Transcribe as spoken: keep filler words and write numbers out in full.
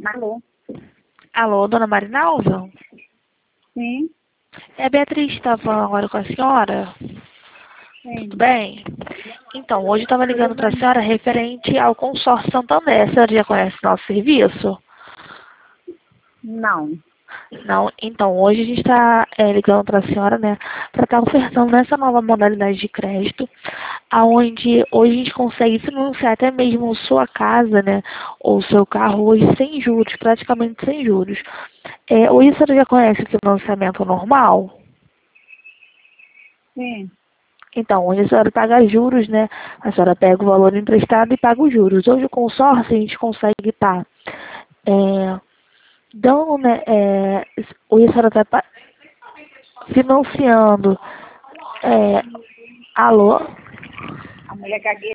Alô? Alô, dona Marinalva? Sim, É a Beatriz que está falando agora com a senhora. Tudo sim. bem? Então, hoje eu estava Tudo ligando para a bem? senhora referente ao consórcio Santander. A senhora já conhece nosso serviço? Não. Não? Então, hoje a gente está é, ligando para a senhora, né, para estar ofertando essa nova modalidade de crédito, aonde hoje a gente consegue financiar até mesmo sua casa, né, ou seu carro hoje sem juros, praticamente sem juros. É, hoje a senhora já conhece o financiamento normal? Sim. Então, hoje a senhora paga juros, né? A senhora pega o valor emprestado e paga os juros. Hoje o consórcio a gente consegue estar é, dando, né? É, hoje a senhora está financiando. É, alô? A mulher cagueira.